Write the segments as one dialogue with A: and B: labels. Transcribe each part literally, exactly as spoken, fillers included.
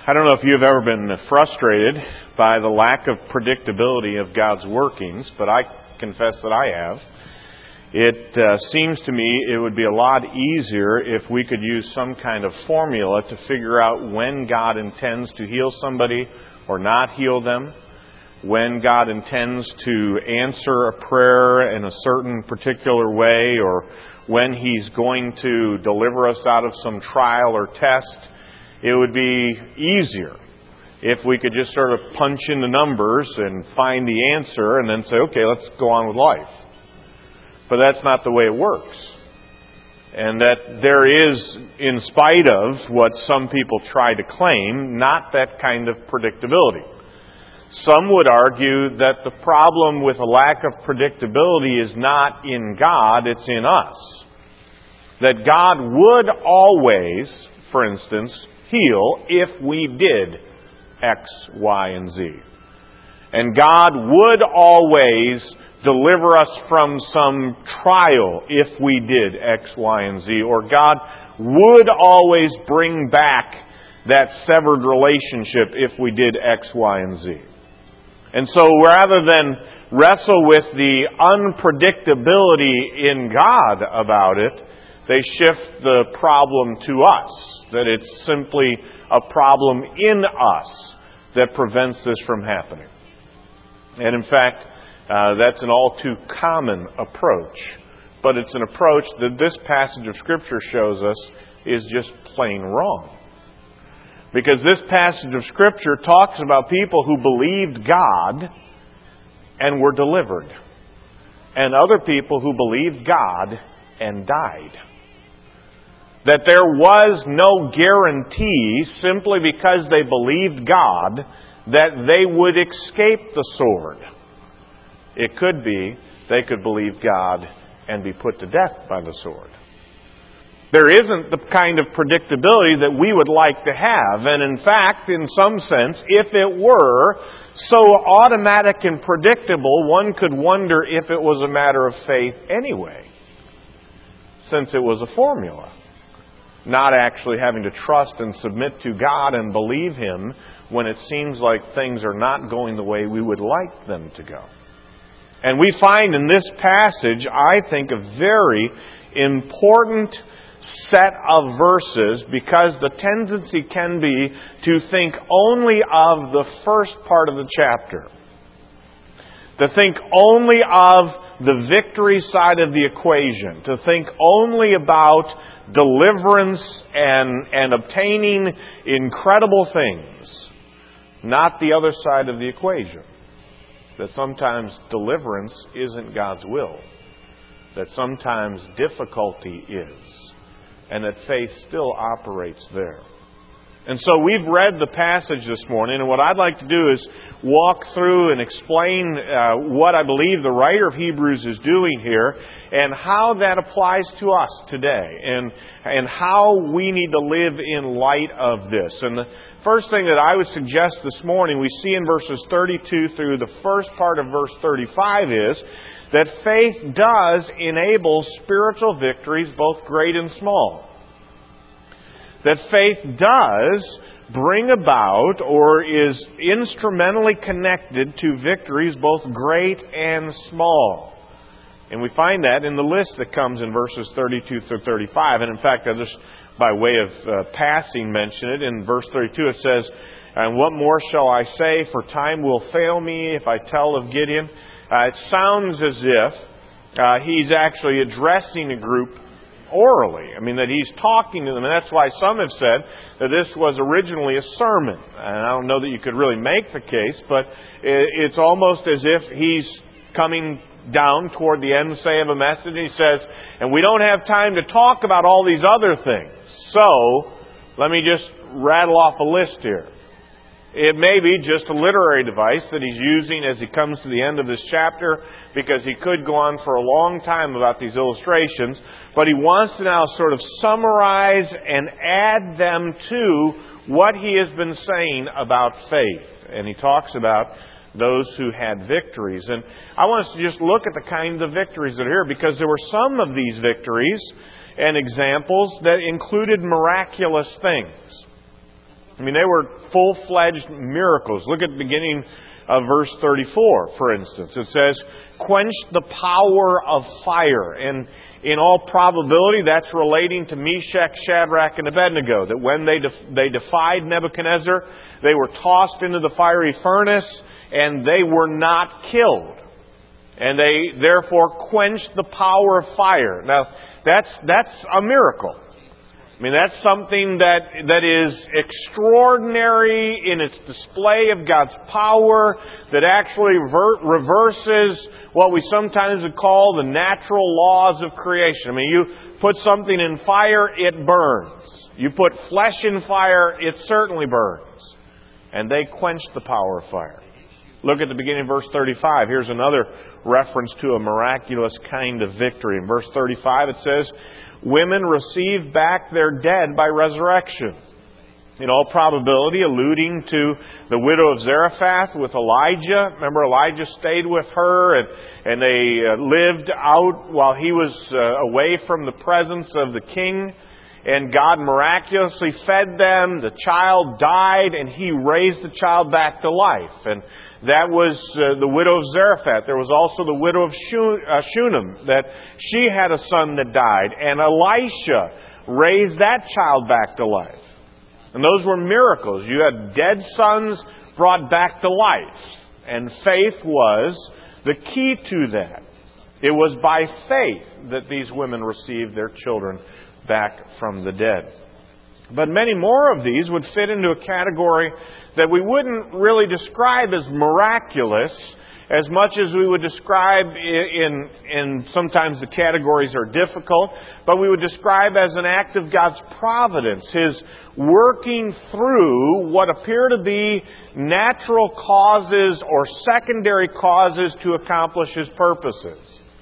A: I don't know if you've ever been frustrated by the lack of predictability of God's workings, but I confess that I have. It uh, seems to me it would be a lot easier if we could use some kind of formula to figure out when God intends to heal somebody or not heal them, when God intends to answer a prayer in a certain particular way, or when He's going to deliver us out of some trial or test. It would be easier if we could just sort of punch in the numbers and find the answer and then say, okay, let's go on with life. But that's not the way it works. And that there is, in spite of what some people try to claim, not that kind of predictability. Some would argue that the problem with a lack of predictability is not in God, it's in us. That God would always, for instance, heal if we did X, Y, and Z. And God would always deliver us from some trial if we did X, Y, and Z. Or God would always bring back that severed relationship if we did X, Y, and Z. And so rather than wrestle with the unpredictability in God about it, they shift the problem to us. That it's simply a problem in us that prevents this from happening. And in fact, uh, that's an all too common approach. But it's an approach that this passage of Scripture shows us is just plain wrong. Because this passage of Scripture talks about people who believed God and were delivered. And other people who believed God and died. That there was no guarantee, simply because they believed God, that they would escape the sword. It could be they could believe God and be put to death by the sword. There isn't the kind of predictability that we would like to have. And in fact, in some sense, if it were so automatic and predictable, one could wonder if it was a matter of faith anyway, since it was a formula. Not actually having to trust and submit to God and believe Him when it seems like things are not going the way we would like them to go. And we find in this passage, I think, a very important set of verses, because the tendency can be to think only of the first part of the chapter. To think only of the victory side of the equation. To think only about deliverance and, and obtaining incredible things. Not the other side of the equation. That sometimes deliverance isn't God's will. That sometimes difficulty is. And that faith still operates there. And so we've read the passage this morning, and what I'd like to do is walk through and explain uh, what I believe the writer of Hebrews is doing here, and how that applies to us today, and and how we need to live in light of this. And the first thing that I would suggest this morning, we see in verses thirty-two through the first part of verse thirty-five, is that faith does enable spiritual victories, both great and small. That faith does bring about or is instrumentally connected to victories both great and small. And we find that in the list that comes in verses thirty-two through thirty-five. And in fact, I just, by way of uh, passing, mention it. In verse thirty-two it says, "And what more shall I say? For time will fail me if I tell of Gideon." Uh, it sounds as if uh, he's actually addressing a group orally. I mean, that he's talking to them. And that's why some have said that this was originally a sermon. And I don't know that you could really make the case, but it's almost as if he's coming down toward the end, say, of a message. And he says, and we don't have time to talk about all these other things. So, let me just rattle off a list here. It may be just a literary device that he's using as he comes to the end of this chapter, because he could go on for a long time about these illustrations, but he wants to now sort of summarize and add them to what he has been saying about faith. And he talks about those who had victories. And I want us to just look at the kinds of victories that are here, because there were some of these victories and examples that included miraculous things. I mean, they were full-fledged miracles. Look at the beginning of verse thirty-four, for instance. It says, quenched the power of fire. And in all probability, that's relating to Meshach, Shadrach, and Abednego. That when they def- they defied Nebuchadnezzar, they were tossed into the fiery furnace, and they were not killed. And they therefore quenched the power of fire. Now, that's that's a miracle. I mean, that's something that that is extraordinary in its display of God's power, that actually rever- reverses what we sometimes would call the natural laws of creation. I mean, you put something in fire, it burns. You put flesh in fire, it certainly burns. And they quenched the power of fire. Look at the beginning of verse thirty-five. Here's another reference to a miraculous kind of victory. In verse thirty-five it says, women received back their dead by resurrection. In all probability, alluding to the widow of Zarephath with Elijah. Remember, Elijah stayed with her, and, and they uh, lived out while he was uh, away from the presence of the king. And God miraculously fed them. The child died, and He raised the child back to life. And that was uh, the widow of Zarephath. There was also the widow of Shunem, that she had a son that died. And Elisha raised that child back to life. And those were miracles. You had dead sons brought back to life. And faith was the key to that. It was by faith that these women received their children back from the dead. But many more of these would fit into a category that we wouldn't really describe as miraculous as much as we would describe in, in sometimes the categories are difficult, but we would describe as an act of God's providence, His working through what appear to be natural causes or secondary causes to accomplish His purposes.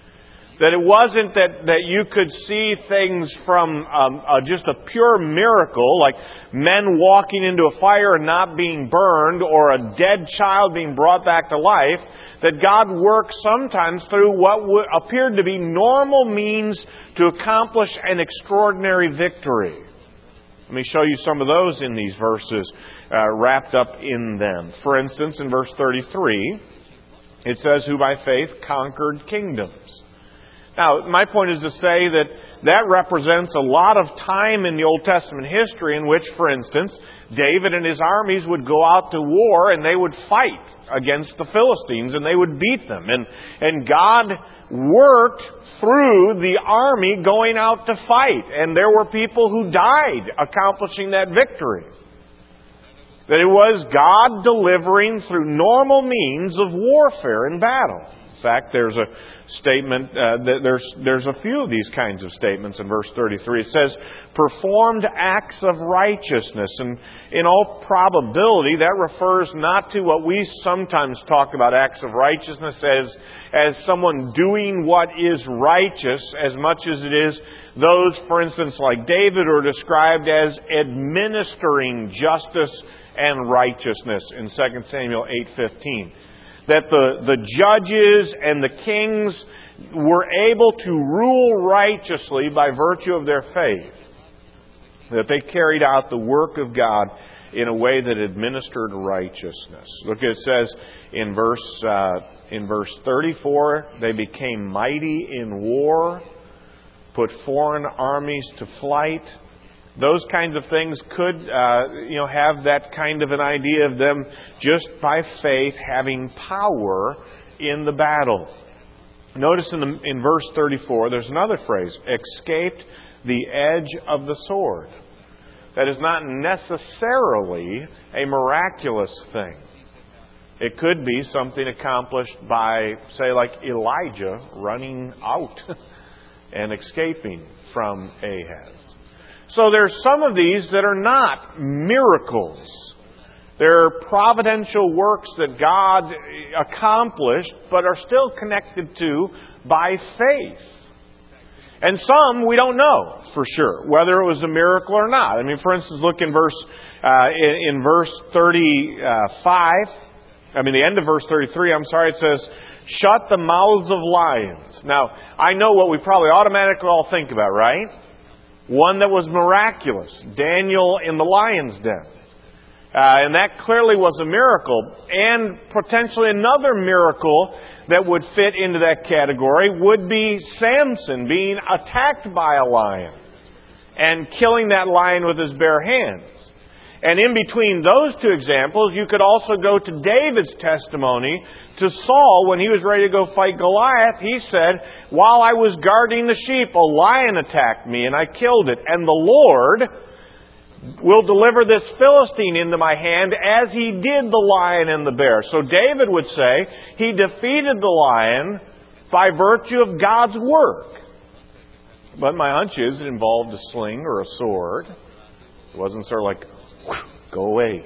A: That it wasn't that, that you could see things from um, uh, just a pure miracle, like men walking into a fire and not being burned, or a dead child being brought back to life. That God works sometimes through what would, appeared to be normal means to accomplish an extraordinary victory. Let me show you some of those in these verses uh, wrapped up in them. For instance, in verse thirty-three, it says, who by faith conquered kingdoms. Now, my point is to say that that represents a lot of time in the Old Testament history in which, for instance, David and his armies would go out to war and they would fight against the Philistines and they would beat them. And, and God worked through the army going out to fight. And there were people who died accomplishing that victory. That it was God delivering through normal means of warfare and battle. In fact, there's a statement, uh, that there's there's a few of these kinds of statements in verse thirty-three. It says, performed acts of righteousness. And in all probability, that refers not to what we sometimes talk about acts of righteousness as, as someone doing what is righteous, as much as it is those, for instance, like David, are described as administering justice and righteousness in Second Samuel eight fifteen. That the, the judges and the kings were able to rule righteously by virtue of their faith. That they carried out the work of God in a way that administered righteousness. Look, it says in verse uh, in verse thirty-four, they became mighty in war, put foreign armies to flight. Those kinds of things could, uh, you know, have that kind of an idea of them just by faith having power in the battle. Notice in, the, in verse thirty-four, there's another phrase, escaped the edge of the sword. That is not necessarily a miraculous thing. It could be something accomplished by, say, like Elijah running out and escaping from Ahaz. So there's some of these that are not miracles. They're providential works that God accomplished, but are still connected to by faith. And some we don't know for sure whether it was a miracle or not. I mean, for instance, look in verse uh, in, in verse thirty-five. I mean, the end of verse thirty-three. I'm sorry. It says, "Shut the mouths of lions." Now, I know what we probably automatically all think about, right? One that was miraculous. Daniel in the lion's den. Uh, and that clearly was a miracle. And potentially another miracle that would fit into that category would be Samson being attacked by a lion and killing that lion with his bare hands. And in between those two examples, you could also go to David's testimony to Saul when he was ready to go fight Goliath. He said, "While I was guarding the sheep, a lion attacked me and I killed it. And the Lord will deliver this Philistine into my hand as He did the lion and the bear." So David would say he defeated the lion by virtue of God's work. But my hunch is it involved a sling or a sword. It wasn't sort of like, go away.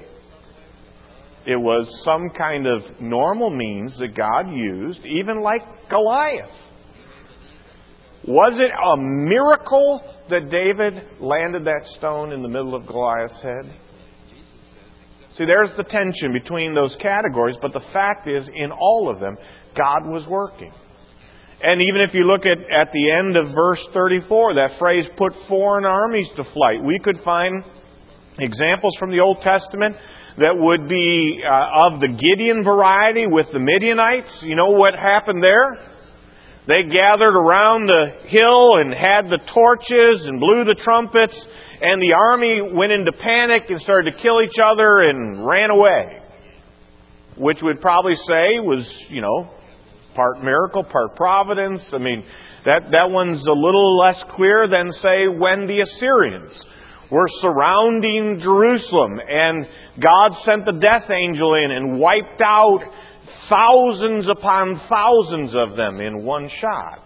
A: It was some kind of normal means that God used, even like Goliath. Was it a miracle that David landed that stone in the middle of Goliath's head? See, there's the tension between those categories, but the fact is, in all of them, God was working. And even if you look at, at the end of verse thirty-four, that phrase, "put foreign armies to flight," we could find examples from the Old Testament that would be uh, of the Gideon variety with the Midianites. You know what happened there? They gathered around the hill and had the torches and blew the trumpets, and the army went into panic and started to kill each other and ran away. Which would probably say was, you know, part miracle, part providence. I mean, that, that one's a little less clear than, say, when the Assyrians were surrounding Jerusalem and God sent the death angel in and wiped out thousands upon thousands of them in one shot.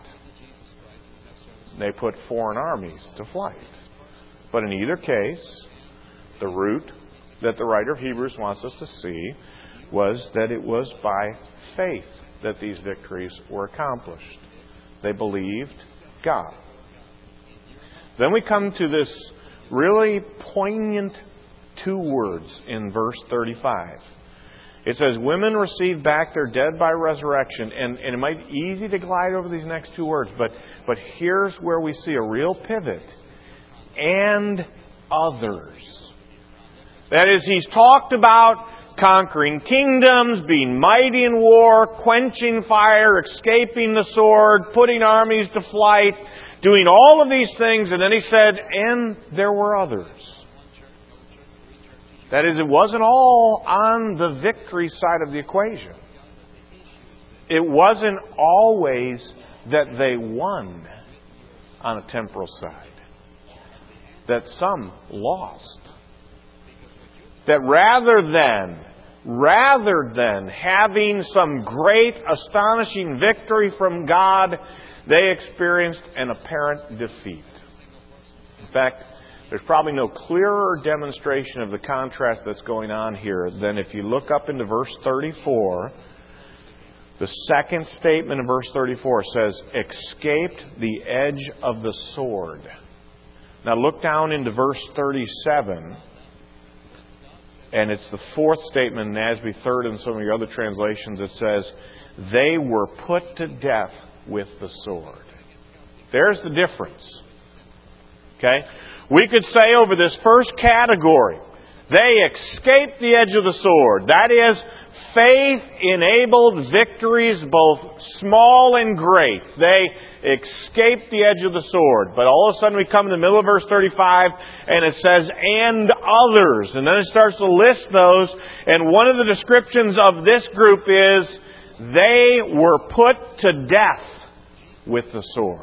A: They put foreign armies to flight. But in either case, the root that the writer of Hebrews wants us to see was that it was by faith that these victories were accomplished. They believed God. Then we come to this really poignant two words in verse thirty-five. It says, "Women received back their dead by resurrection." And, and it might be easy to glide over these next two words, but, but here's where we see a real pivot. "And others." That is, he's talked about conquering kingdoms, being mighty in war, quenching fire, escaping the sword, putting armies to flight, doing all of these things, and then he said, "and there were others." That is, it wasn't all on the victory side of the equation. It wasn't always that they won on a temporal side. That some lost. That rather than, rather than having some great, astonishing victory from God, they experienced an apparent defeat. In fact, there's probably no clearer demonstration of the contrast that's going on here than if you look up into verse thirty-four. The second statement in verse thirty-four says, "escaped the edge of the sword." Now look down into verse thirty-seven. And it's the fourth statement in Nasby third and some of your other translations. It says, "they were put to death with the sword." There's the difference. Okay? We could say over this first category, they escaped the edge of the sword. That is, faith-enabled victories, both small and great. They escaped the edge of the sword. But all of a sudden we come in the middle of verse thirty-five and it says, "and others." And then it starts to list those. And one of the descriptions of this group is, they were put to death with the sword.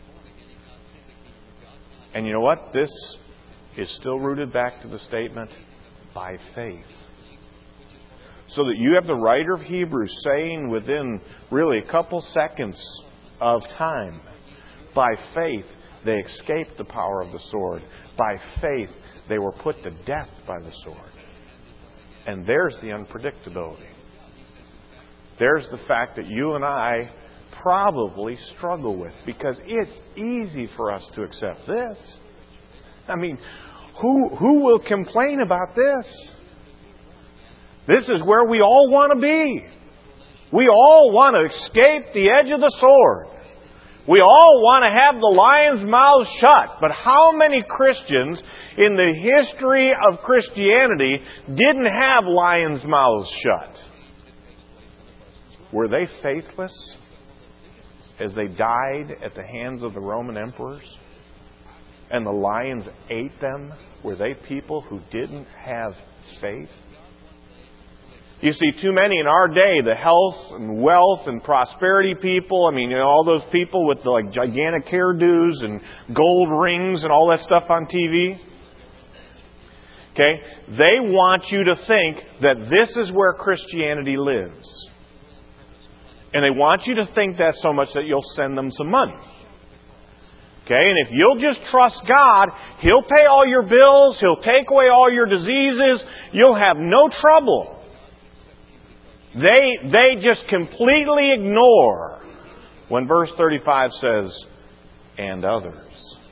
A: And you know what? This is still rooted back to the statement, by faith. So that you have the writer of Hebrews saying within really a couple seconds of time, by faith they escaped the power of the sword. By faith they were put to death by the sword. And there's the unpredictability. There's the fact that you and I probably struggle with, because it's easy for us to accept this. I mean, who who will complain about this? This is where we all want to be. We all want to escape the edge of the sword. We all want to have the lion's mouth shut. But how many Christians in the history of Christianity didn't have lions' mouths shut? Were they faithless as they died at the hands of the Roman emperors? And the lions ate them? Were they people who didn't have faith? You see, too many in our day, the health and wealth and prosperity people, I mean, you know, all those people with the like gigantic hairdos and gold rings and all that stuff on T V. Okay? They want you to think that this is where Christianity lives. And they want you to think that so much that you'll send them some money. Okay? And if you'll just trust God, He'll pay all your bills, He'll take away all your diseases, you'll have no trouble. They, they just completely ignore when verse thirty-five says, and others.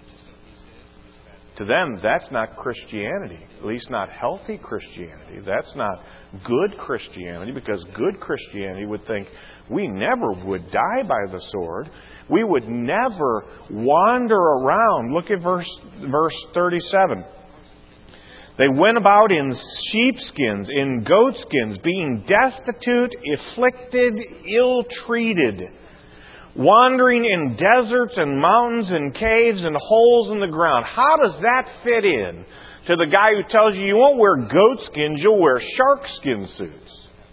A: To them, that's not Christianity. At least not healthy Christianity. That's not good Christianity, because good Christianity would think we never would die by the sword. We would never wander around. Look at verse, verse thirty-seven. They went about in sheepskins, in goatskins, being destitute, afflicted, ill-treated, wandering in deserts and mountains and caves and holes in the ground. How does that fit in to the guy who tells you you won't wear goatskins, you'll wear sharkskin suits?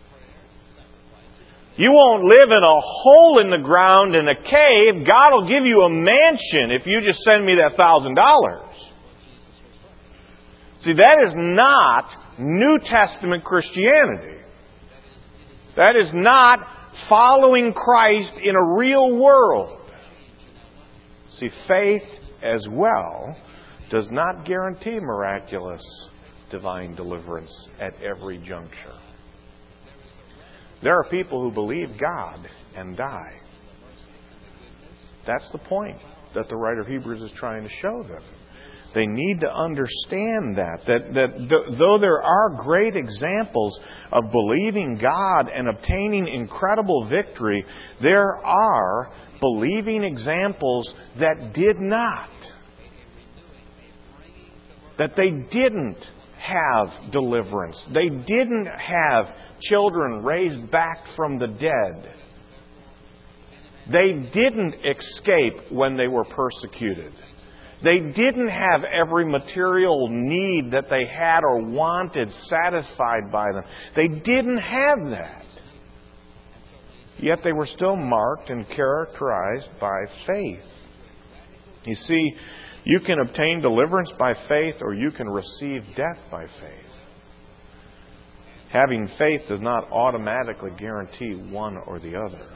A: You won't live in a hole in the ground in a cave. God will give you a mansion if you just send me that thousand dollars. See, that is not New Testament Christianity. That is not following Christ in a real world. See, faith as well does not guarantee miraculous divine deliverance at every juncture. There are people who believe God and die. That's the point that the writer of Hebrews is trying to show them. They need to understand that, that, that th- though there are great examples of believing God and obtaining incredible victory, there are believing examples that did not. That they didn't have deliverance. They didn't have children raised back from the dead. They didn't escape when they were persecuted. They didn't have every material need that they had or wanted satisfied by them. They didn't have that. Yet they were still marked and characterized by faith. You see, you can obtain deliverance by faith or you can receive death by faith. Having faith does not automatically guarantee one or the other.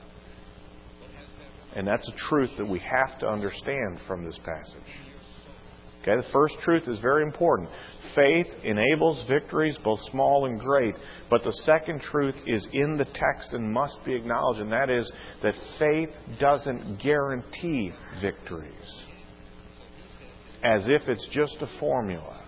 A: And that's a truth that we have to understand from this passage. Okay, the first truth is very important. Faith enables victories, both small and great. But the second truth is in the text and must be acknowledged, and that is that faith doesn't guarantee victories. As if it's just a formula.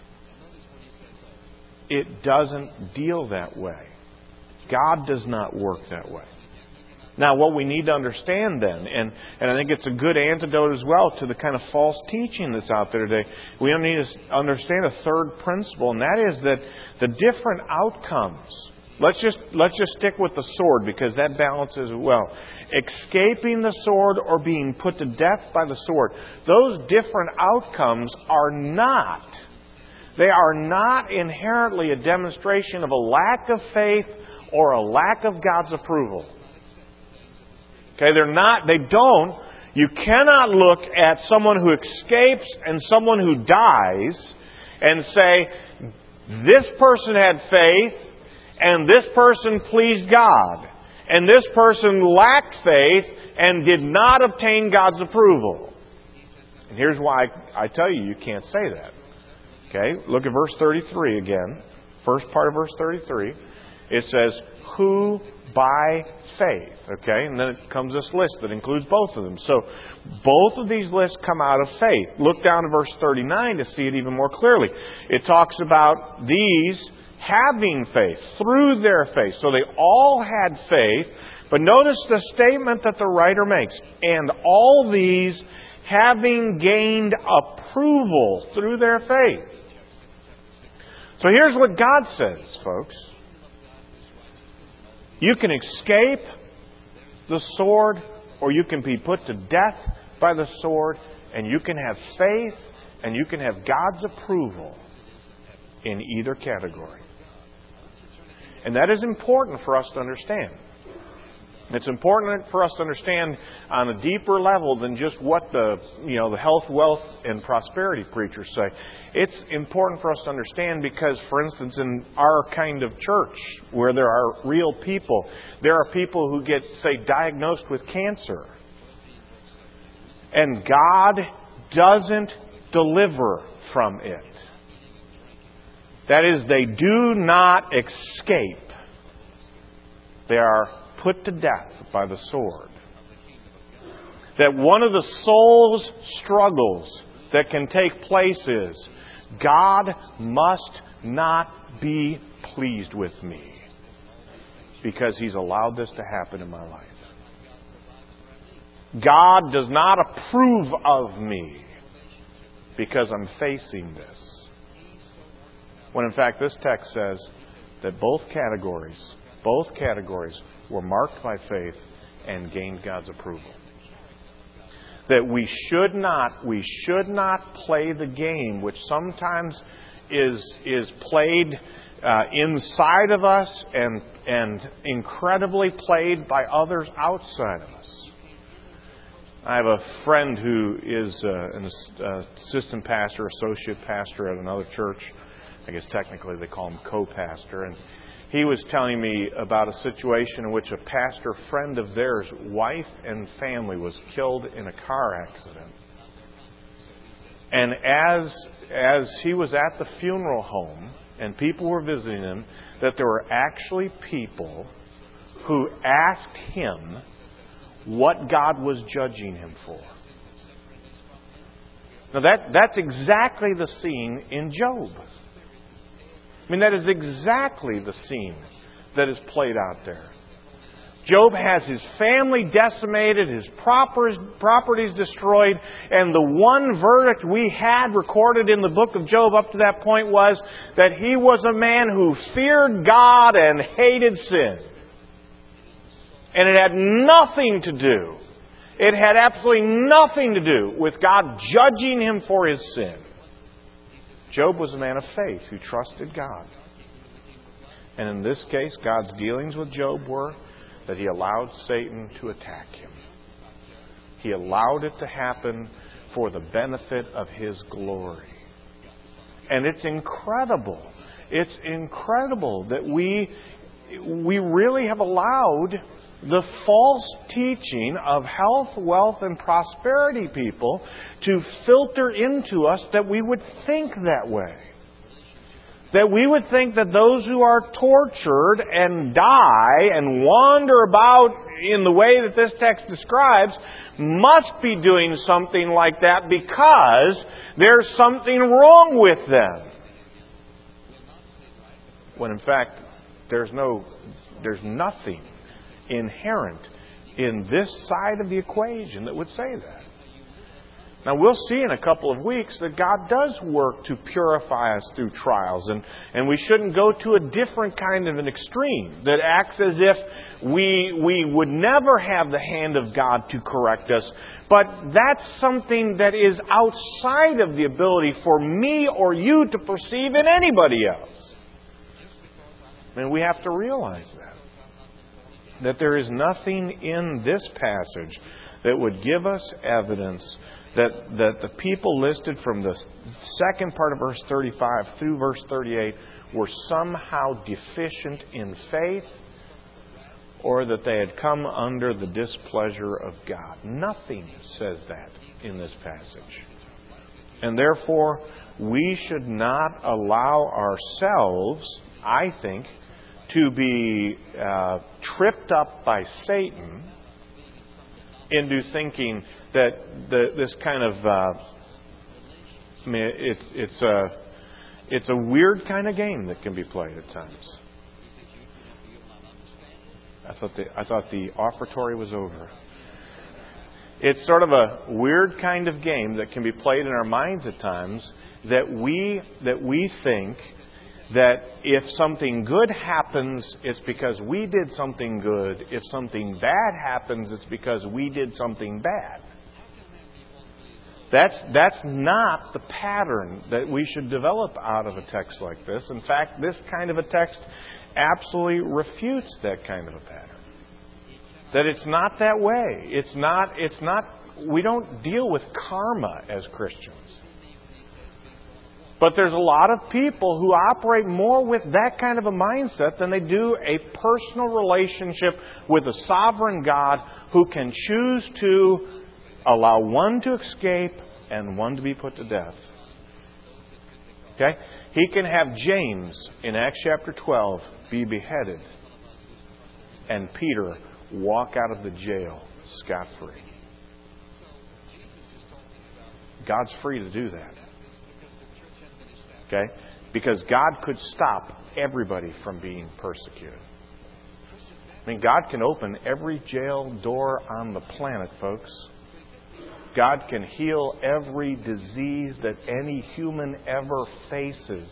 A: It doesn't deal that way. God does not work that way. Now, what we need to understand then, and, and I think it's a good antidote as well to the kind of false teaching that's out there today, we need to understand a third principle, and that is that the different outcomes, let's just, let's just stick with the sword because that balances it well. Escaping the sword or being put to death by the sword, those different outcomes are not, they are not inherently a demonstration of a lack of faith or a lack of God's approval. Okay, they're not, they don't, you cannot look at someone who escapes and someone who dies and say, this person had faith and this person pleased God. And this person lacked faith and did not obtain God's approval. And here's why I tell you, you can't say that. Okay, look at verse thirty-three again. First part of verse thirty-three. It says, who by faith. Okay, and then it comes this list that includes both of them. So both of these lists come out of faith. Look down to verse thirty-nine to see it even more clearly. It talks about these having faith through their faith. So they all had faith, But notice the statement that the writer makes. And all these having gained approval through their faith. So here's what God says, folks. You can escape the sword, or you can be put to death by the sword, and you can have faith, and you can have God's approval in either category. And that is important for us to understand. It's important for us to understand on a deeper level than just what the, you know, the health, wealth, and prosperity preachers say. It's important for us to understand because, for instance, in our kind of church, where there are real people, there are people who get, say, diagnosed with cancer. And God doesn't deliver from it. That is, they do not escape. They are put to death by the sword. That one of the soul's struggles that can take place is, God must not be pleased with me because He's allowed this to happen in my life. God does not approve of me because I'm facing this. When in fact this text says that both categories, both categories were marked by faith and gained God's approval. That we should not, we should not play the game which sometimes is is played uh, inside of us and and incredibly played by others outside of us. I have a friend who is uh, an uh, assistant pastor, associate pastor at another church. I guess technically they call him co-pastor, and he was telling me about a situation in which a pastor friend of theirs, wife and family, was killed in a car accident. And as as he was at the funeral home and people were visiting him, that there were actually people who asked him what God was judging him for. Now that that's exactly the scene in Job. I mean, that is exactly the scene that is played out there. Job has his family decimated, his properties destroyed, and the one verdict we had recorded in the book of Job up to that point was that he was a man who feared God and hated sin. And it had nothing to do, it had absolutely nothing to do with God judging him for his sin. Job was a man of faith who trusted God. And in this case, God's dealings with Job were that He allowed Satan to attack him. He allowed it to happen for the benefit of His glory. And it's incredible. It's incredible that we, we really have allowed the false teaching of health, wealth, and prosperity people to filter into us that we would think that way. That we would think that those who are tortured and die and wander about in the way that this text describes must be doing something like that because there's something wrong with them. When in fact, there's no, there's nothing inherent in this side of the equation that would say that. Now we'll see in a couple of weeks that God does work to purify us through trials, and, and we shouldn't go to a different kind of an extreme that acts as if we we would never have the hand of God to correct us. But that's something that is outside of the ability for me or you to perceive in anybody else. And we have to realize that. That there is nothing in this passage that would give us evidence that, that the people listed from the second part of verse thirty-five through verse thirty-eight were somehow deficient in faith or that they had come under the displeasure of God. Nothing says that in this passage. And therefore, we should not allow ourselves, I think, to be uh, tripped up by Satan into thinking that the, this kind of uh, I mean, it's it's a it's a weird kind of game that can be played at times. I thought the, I thought the offertory was over. It's sort of a weird kind of game that can be played in our minds at times, that we that we think that if something good happens, it's because we did something good. If something bad happens, it's because we did something bad. That's, that's not the pattern that we should develop out of a text like this. In fact, this kind of a text absolutely refutes that kind of a pattern. That it's not that way. It's not, it's not, we don't deal with karma as Christians. But there's a lot of people who operate more with that kind of a mindset than they do a personal relationship with a sovereign God who can choose to allow one to escape and one to be put to death. Okay? He can have James in Acts chapter twelve be beheaded and Peter walk out of the jail scot-free. God's free to do that. Okay? Because God could stop everybody from being persecuted. I mean, God can open every jail door on the planet, folks. God can heal every disease that any human ever faces.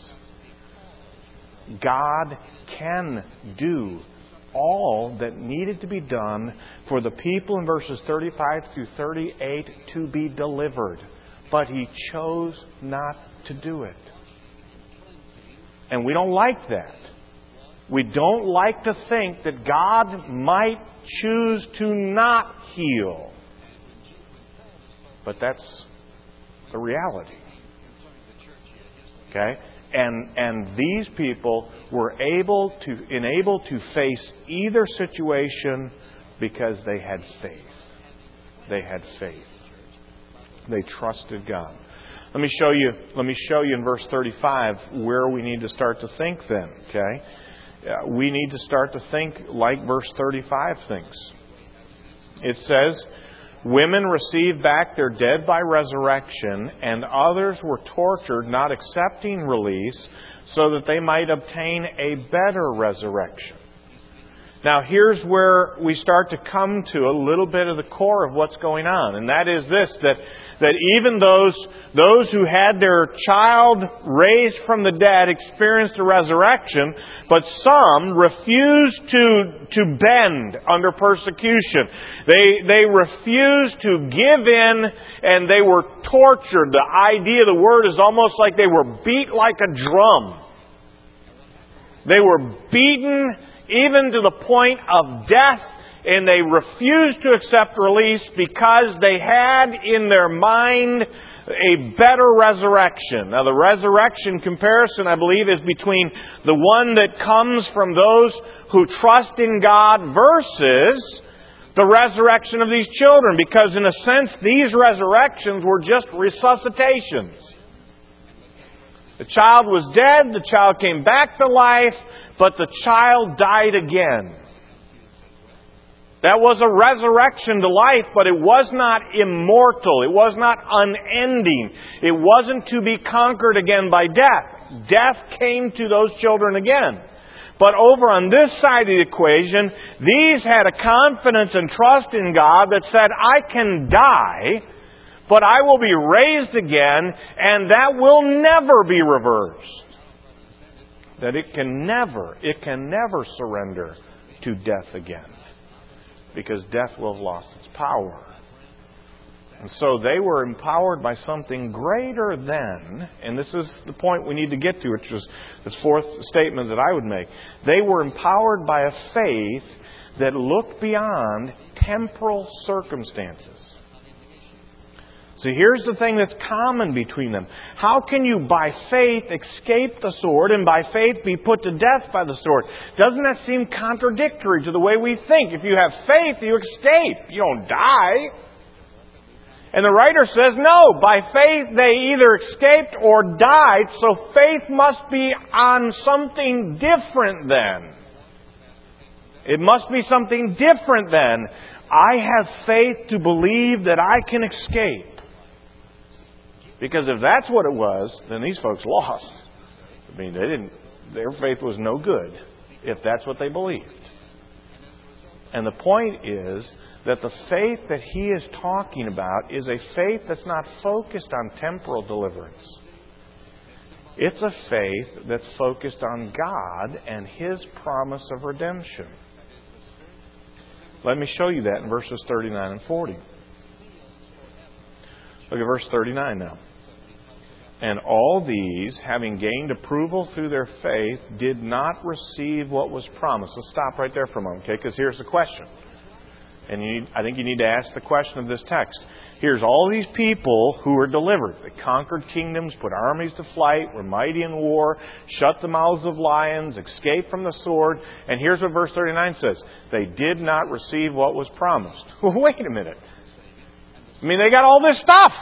A: God can do all that needed to be done for the people in verses thirty-five through thirty-eight to be delivered. But He chose not to do it. And we don't like that. We don't like to think that God might choose to not heal. But that's the reality. Okay? And and these people were able to enabled to face either situation because they had faith. They had faith. They trusted God. Let me show you let me show you in verse thirty-five where we need to start to think then, okay? Uh, we need to start to think like verse thirty-five thinks. It says, "Women received back their dead by resurrection, and others were tortured, not accepting release, so that they might obtain a better resurrection." Now, here's where we start to come to a little bit of the core of what's going on. And that is this, that, that even those, those who had their child raised from the dead experienced a resurrection, but some refused to, to bend under persecution. They, they refused to give in, and they were tortured. The idea of the word is almost like they were beat like a drum. They were beaten even to the point of death, and they refused to accept release because they had in their mind a better resurrection. Now, the resurrection comparison, I believe, is between the one that comes from those who trust in God versus the resurrection of these children. Because in a sense, these resurrections were just resuscitations. The child was dead, the child came back to life, but the child died again. That was a resurrection to life, but it was not immortal. It was not unending. It wasn't to be conquered again by death. Death came to those children again. But over on this side of the equation, these had a confidence and trust in God that said, I can die, but I will be raised again, and that will never be reversed. That it can never, it can never surrender to death again. Because death will have lost its power. And so they were empowered by something greater than, and this is the point we need to get to, which is this fourth statement that I would make. They were empowered by a faith that looked beyond temporal circumstances. So here's the thing that's common between them. How can you by faith escape the sword and by faith be put to death by the sword? Doesn't that seem contradictory to the way we think? If you have faith, you escape. You don't die. And the writer says, no, by faith they either escaped or died, so faith must be on something different then. It must be something different then. I have faith to believe that I can escape. Because if that's what it was, then these folks lost. I mean, they didn't. Their faith was no good if that's what they believed. And the point is that the faith that he is talking about is a faith that's not focused on temporal deliverance. It's a faith that's focused on God and His promise of redemption. Let me show you that in verses thirty-nine and forty. Look at verse thirty-nine now. And all these, having gained approval through their faith, did not receive what was promised. Let's stop right there for a moment, okay? Because here's the question. And you need, I think you need to ask the question of this text. Here's all these people who were delivered. They conquered kingdoms, put armies to flight, were mighty in war, shut the mouths of lions, escaped from the sword. And here's what verse thirty-nine says. They did not receive what was promised. Well, wait a minute. I mean, they got all this stuff.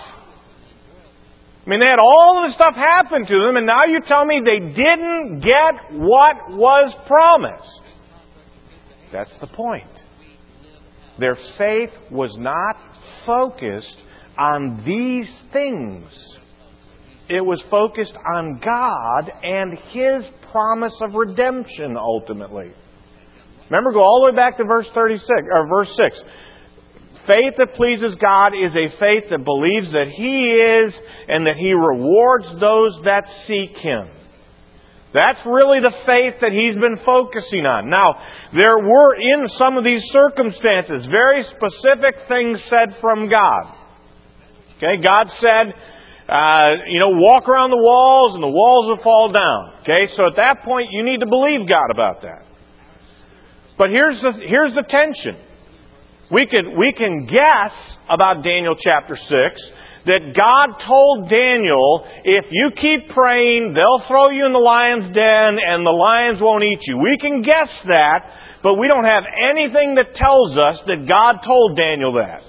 A: I mean, they had all this stuff happen to them, and now you tell me they didn't get what was promised. That's the point. Their faith was not focused on these things. It was focused on God and His promise of redemption ultimately. Remember, go all the way back to verse thirty-six or verse six. Faith that pleases God is a faith that believes that He is and that He rewards those that seek Him. That's really the faith that he's been focusing on. Now, there were in some of these circumstances very specific things said from God. Okay, God said, uh, you know, walk around the walls and the walls will fall down. Okay, so at that point you need to believe God about that. But here's the here's the tension. We can we can guess about Daniel chapter six. That God told Daniel, if you keep praying, they'll throw you in the lion's den and the lions won't eat you. We can guess that, but we don't have anything that tells us that God told Daniel that.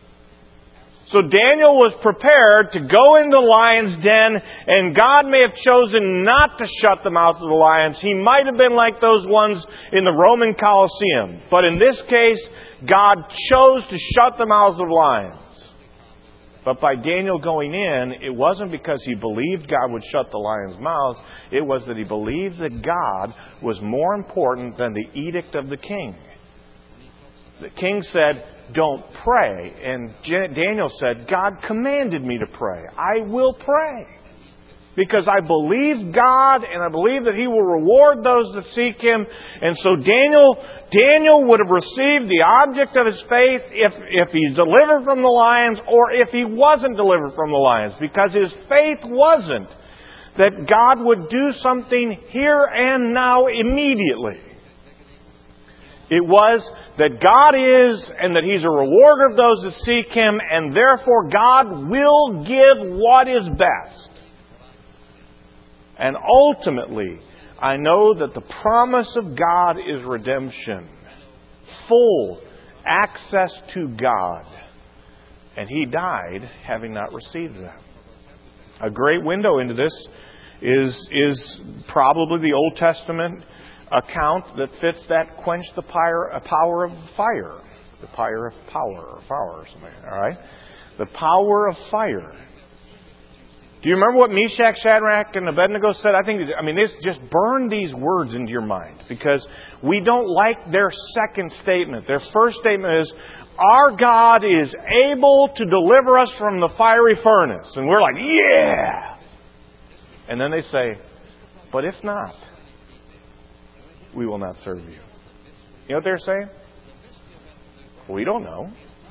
A: So Daniel was prepared to go into the lion's den, and God may have chosen not to shut the mouth of the lions. He might have been like those ones in the Roman Colosseum. But in this case, God chose to shut the mouths of lions. But by Daniel going in, it wasn't because he believed God would shut the lions' mouths. It was that he believed that God was more important than the edict of the king. The king said, don't pray. And Daniel said, God commanded me to pray. I will pray. Because I believe God and I believe that He will reward those that seek Him. And so Daniel Daniel would have received the object of his faith if, if he's delivered from the lions or if he wasn't delivered from the lions. Because his faith wasn't that God would do something here and now immediately. It was that God is and that He's a rewarder of those that seek Him, and therefore God will give what is best. And ultimately, I know that the promise of God is redemption. Full access to God. And He died having not received that. A great window into this is, is probably the Old Testament account that fits that quench the power, power of fire. The power of power or power or something. All right? The power of fire. Do you remember what Meshach, Shadrach, and Abednego said? I think, I mean, this just burn these words into your mind because we don't like their second statement. Their first statement is, our God is able to deliver us from the fiery furnace. And we're like, yeah! And then they say, but if not, we will not serve you. You know what they're saying? We don't know.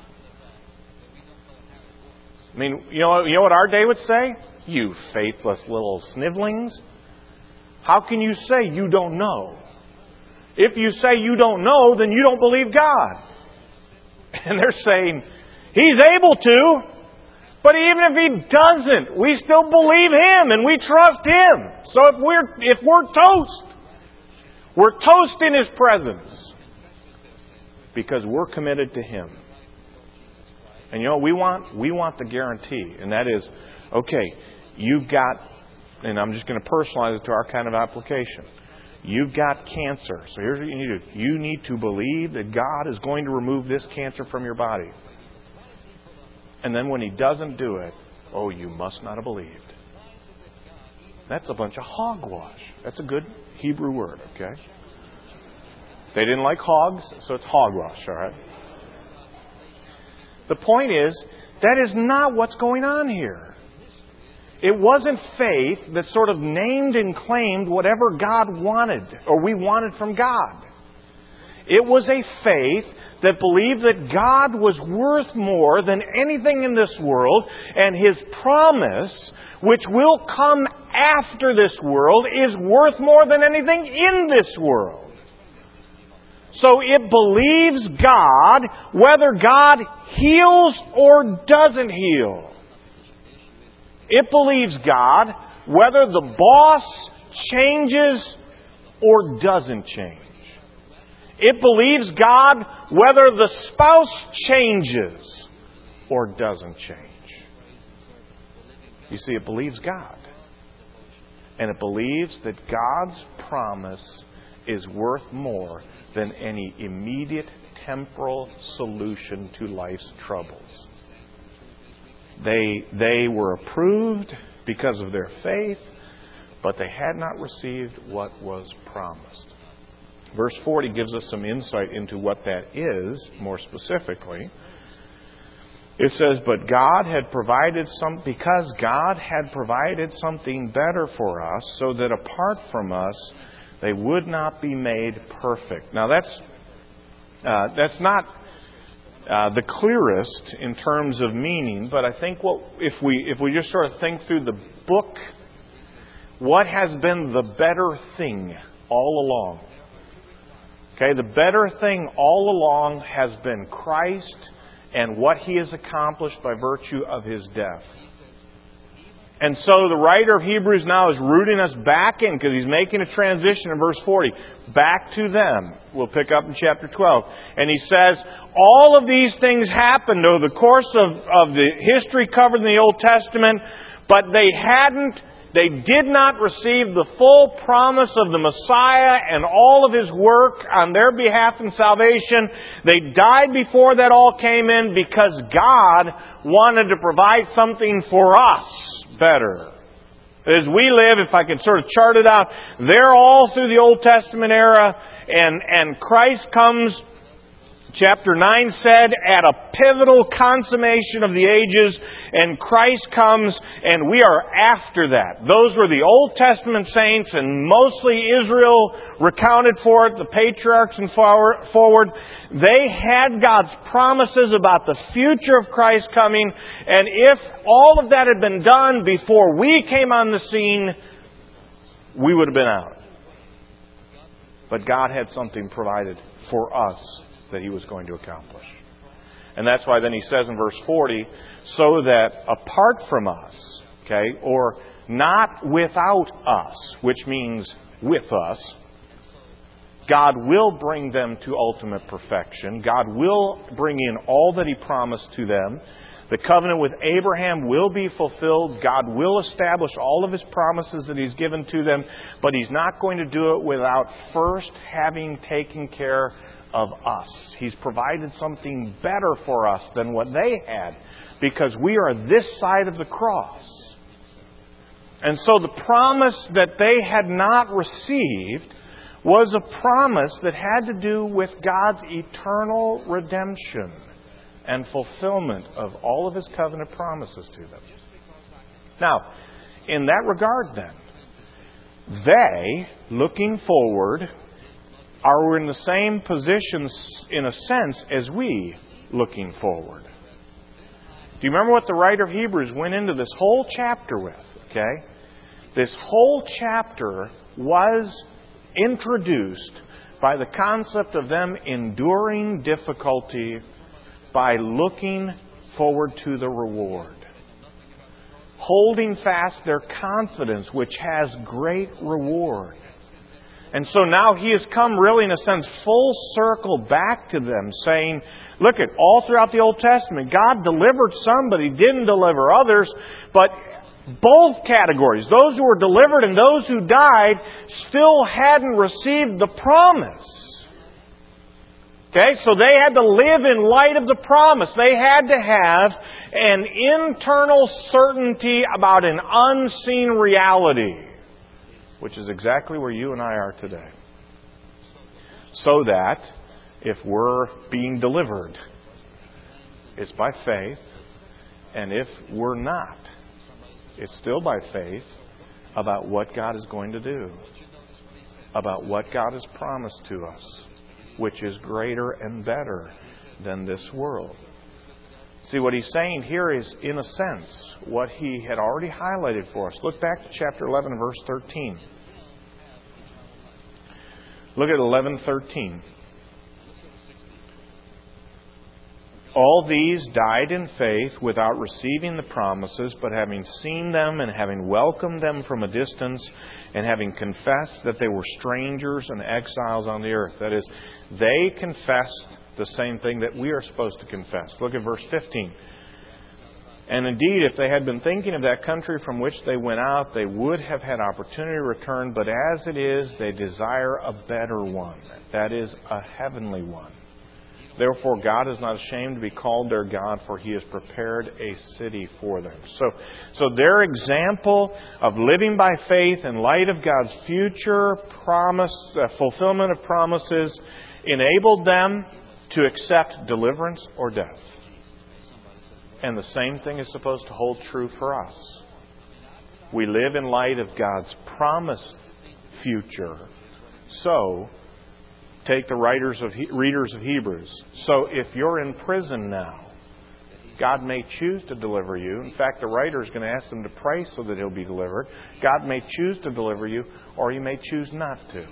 A: I mean, you know, you know what our day would say? You faithless little snivelings. How can you say you don't know? If you say you don't know, then you don't believe God. And they're saying, He's able to, but even if He doesn't, we still believe Him and we trust Him. So if we're, if we're toast, we're toast in His presence because we're committed to Him. And you know, we want we want the guarantee, and that is, okay, you've got, and I'm just going to personalize it to our kind of application. You've got cancer. So here's what you need to do. You need to believe that God is going to remove this cancer from your body. And then when He doesn't do it, oh, you must not have believed. That's a bunch of hogwash. That's a good Hebrew word, okay? They didn't like hogs, so it's hogwash, all right? The point is, that is not what's going on here. It wasn't faith that sort of named and claimed whatever God wanted, or we wanted from God. It was a faith that believed that God was worth more than anything in this world, and His promise, which will come after this world, is worth more than anything in this world. So it believes God whether God heals or doesn't heal. It believes God whether the boss changes or doesn't change. It believes God whether the spouse changes or doesn't change. You see, it believes God. And it believes that God's promise is worth more than any immediate temporal solution to life's troubles. They, they were approved because of their faith, but they had not received what was promised. Verse forty gives us some insight into what that is, more specifically. It says, but God had provided some, because God had provided something better for us, so that apart from us, they would not be made perfect. Now that's uh, that's not uh, the clearest in terms of meaning, but I think what if we if we just sort of think through the book, what has been the better thing all along? Okay, the better thing all along has been Christ and what He has accomplished by virtue of His death. And so the writer of Hebrews now is rooting us back in, because he's making a transition in verse forty. Back to them. We'll pick up in chapter twelve. And he says, all of these things happened over the course of, of the history covered in the Old Testament, but they hadn't, they did not receive the full promise of the Messiah and all of His work on their behalf in salvation. They died before that all came in, because God wanted to provide something for us better. As we live, if I could sort of chart it out, they're all through the Old Testament era, and, and Christ comes, chapter nine said, at a pivotal consummation of the ages, and Christ comes, and we are after that. Those were the Old Testament saints, and mostly Israel recounted for it, the patriarchs and forward. They had God's promises about the future of Christ coming, and if all of that had been done before we came on the scene, we would have been out. But God had something provided for us that He was going to accomplish. And that's why then he says in verse forty, so that apart from us, okay, or not without us, which means with us, God will bring them to ultimate perfection. God will bring in all that He promised to them. The covenant with Abraham will be fulfilled. God will establish all of His promises that He's given to them. But He's not going to do it without first having taken care of us. He's provided something better for us than what they had, because we are this side of the cross. And so the promise that they had not received was a promise that had to do with God's eternal redemption and fulfillment of all of His covenant promises to them. Now, in that regard then, they, looking forward, are in the same position, in a sense, as we looking forward. Do you remember what the writer of Hebrews went into this whole chapter with? Okay? This whole chapter was introduced by the concept of them enduring difficulty by looking forward to the reward. Holding fast their confidence, which has great reward. And so now He has come really, in a sense, full circle back to them, saying, look at all throughout the Old Testament, God delivered some, but He didn't deliver others. But both categories, those who were delivered and those who died, still hadn't received the promise. Okay, so they had to live in light of the promise. They had to have an internal certainty about an unseen reality, which is exactly where you and I are today. So that if we're being delivered, it's by faith. And if we're not, it's still by faith about what God is going to do, about what God has promised to us, which is greater and better than this world. See, what he's saying here is, in a sense, what he had already highlighted for us. Look back to chapter eleven, verse thirteen. Look at eleven thirteen. All these died in faith without receiving the promises, but having seen them and having welcomed them from a distance, and having confessed that they were strangers and exiles on the earth. That is, they confessed the same thing that we are supposed to confess. Look at verse fifteen. And indeed, if they had been thinking of that country from which they went out, they would have had opportunity to return. But as it is, they desire a better one. That is, a heavenly one. Therefore, God is not ashamed to be called their God, for He has prepared a city for them. So, so their example of living by faith in light of God's future promise, uh, fulfillment of promises, enabled them to accept deliverance or death. And the same thing is supposed to hold true for us. We live in light of God's promised future. So, take the writers of readers of Hebrews. So if you're in prison now, God may choose to deliver you. In fact, the writer is going to ask them to pray so that he'll be delivered. God may choose to deliver you, or He may choose not to.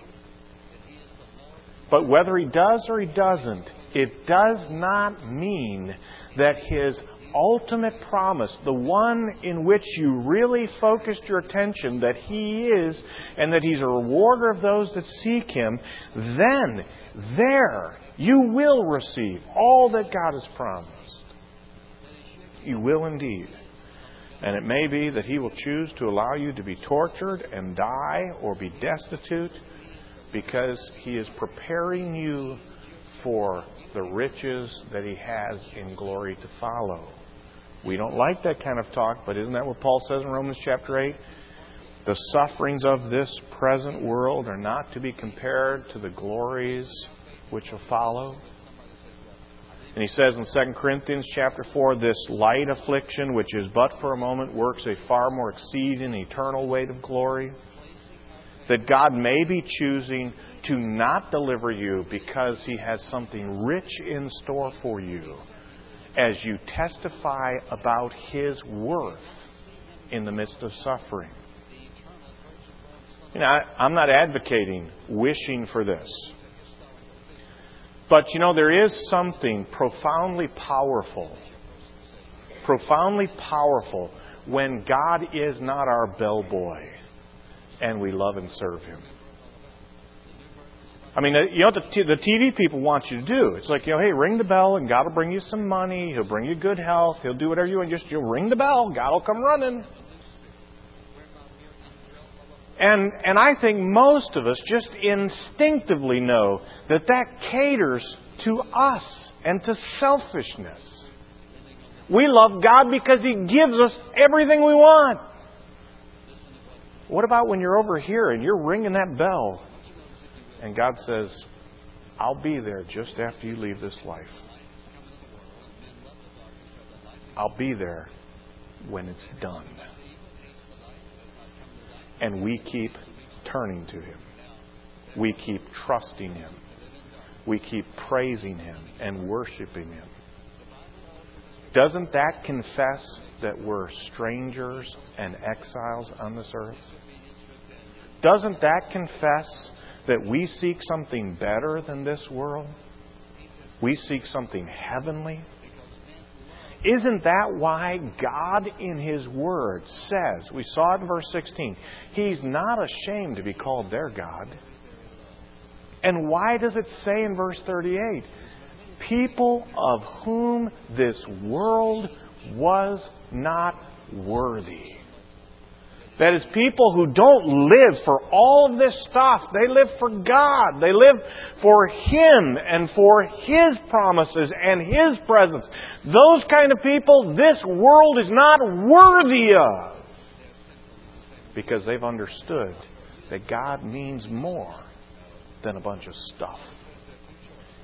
A: But whether He does or He doesn't, it does not mean that His ultimate promise, the one in which you really focused your attention, that He is and that He's a rewarder of those that seek Him, then there you will receive all that God has promised. You will indeed. And it may be that He will choose to allow you to be tortured and die or be destitute, because He is preparing you for the riches that He has in glory to follow. We don't like that kind of talk, but isn't that what Paul says in Romans chapter eight? The sufferings of this present world are not to be compared to the glories which will follow. And he says in Second Corinthians chapter four, this light affliction, which is but for a moment, works a far more exceeding eternal weight of glory. That God may be choosing to not deliver you because He has something rich in store for you, as you testify about His worth in the midst of suffering. You know, I, I'm not advocating wishing for this. But, you know, there is something profoundly powerful, profoundly powerful when God is not our bellboy and we love and serve Him. I mean, you know what the, t- the T V people want you to do? It's like, you know, hey, ring the bell and God will bring you some money. He'll bring you good health. He'll do whatever you want. Just you'll ring the bell. God will come running. And and I think most of us just instinctively know that that caters to us and to selfishness. We love God because He gives us everything we want. What about when you're over here and you're ringing that bell and God says, I'll be there just after you leave this life. I'll be there when it's done. And we keep turning to Him. We keep trusting Him. We keep praising Him and worshiping Him. Doesn't that confess that we're strangers and exiles on this earth? Doesn't that confess that we seek something better than this world? We seek something heavenly? Isn't that why God in His Word says, we saw it in verse sixteen, He's not ashamed to be called their God? And why does it say in verse thirty-eight, people of whom this world was not worthy? That is, people who don't live for all of this stuff. They live for God. They live for Him and for His promises and His presence. Those kind of people this world is not worthy of, because they've understood that God means more than a bunch of stuff.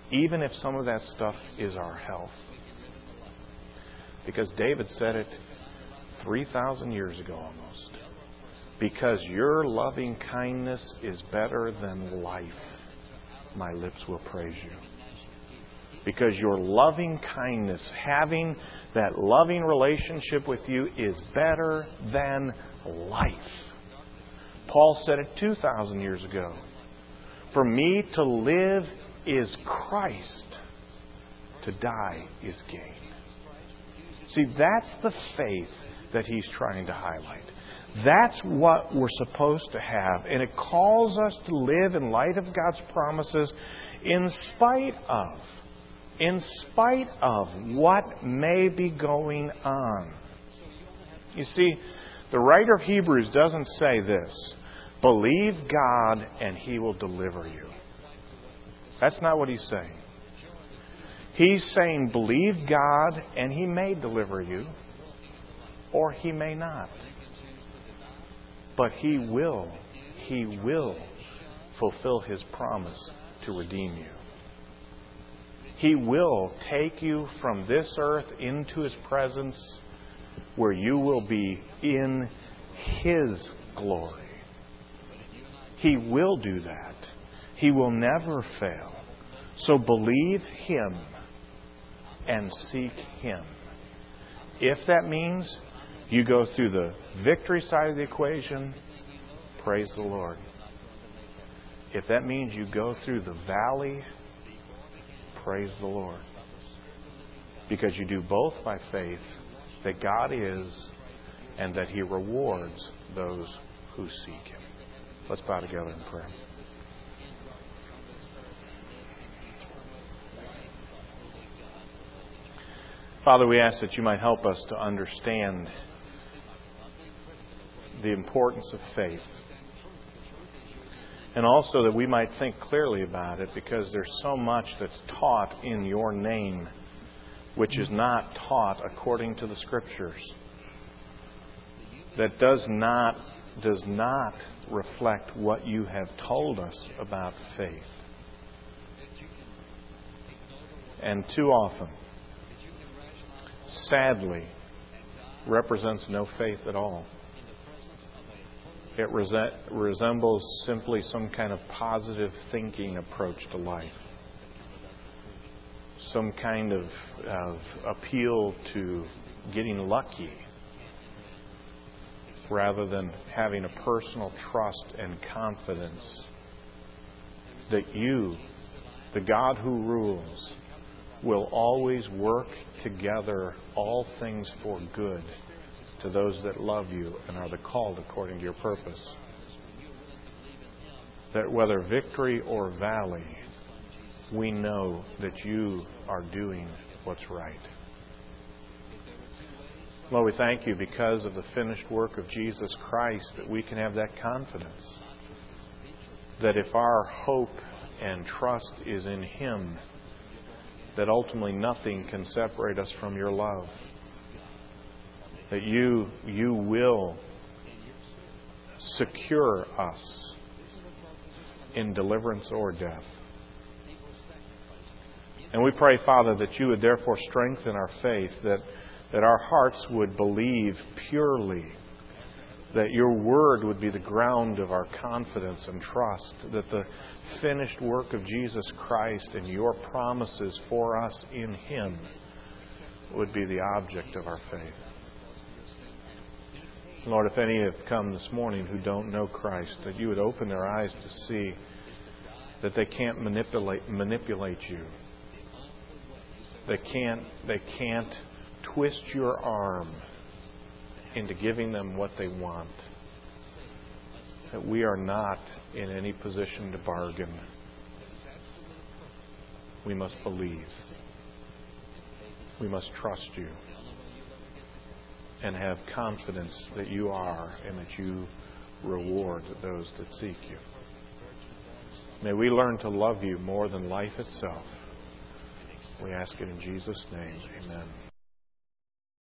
A: even if some of that stuff is our health. Because David said it three thousand years ago almost. Because your loving kindness is better than life, my lips will praise you. Because your loving kindness, having that loving relationship with you, is better than life. Paul said it two thousand years ago. For me to live is Christ. To die is gain. See, that's the faith that he's trying to highlight. That's what we're supposed to have. And it calls us to live in light of God's promises in spite of, in spite of what may be going on. You see, the writer of Hebrews doesn't say this, believe God and He will deliver you. That's not what he's saying. He's saying believe God and He may deliver you, or He may not. But He will, He will fulfill His promise to redeem you. He will take you from this earth into His presence where you will be in His glory. He will do that. He will never fail. So believe Him and seek Him. If that means you go through the victory side of the equation, praise the Lord. If that means you go through the valley, praise the Lord. Because you do both by faith that God is and that He rewards those who seek Him. Let's bow together in prayer. Father, we ask that You might help us to understand the importance of faith. And also that we might think clearly about it, because there's so much that's taught in Your name which is not taught according to the Scriptures. That does not, does not reflect what You have told us about faith. And too often, sadly, represents no faith at all. It rese- resembles simply some kind of positive thinking approach to life. Some kind of, of appeal to getting lucky rather than having a personal trust and confidence that You, the God who rules, will always work together all things for good to those that love You and are the called according to Your purpose. That whether victory or valley, we know that You are doing what's right. Lord, we thank You because of the finished work of Jesus Christ, that we can have that confidence. That if our hope and trust is in Him, that ultimately nothing can separate us from Your love. That You, you will secure us in deliverance or death. And we pray, Father, that You would therefore strengthen our faith, that, that our hearts would believe purely, that Your Word would be the ground of our confidence and trust, that the finished work of Jesus Christ and Your promises for us in Him would be the object of our faith. Lord, if any have come this morning who don't know Christ, that You would open their eyes to see that they can't manipulate manipulate You. They can't they can't twist Your arm into giving them what they want. That we are not in any position to bargain. We must believe. We must trust You. And have confidence that You are and that You reward those that seek You. May we learn to love You more than life itself. We ask it in Jesus' name. Amen.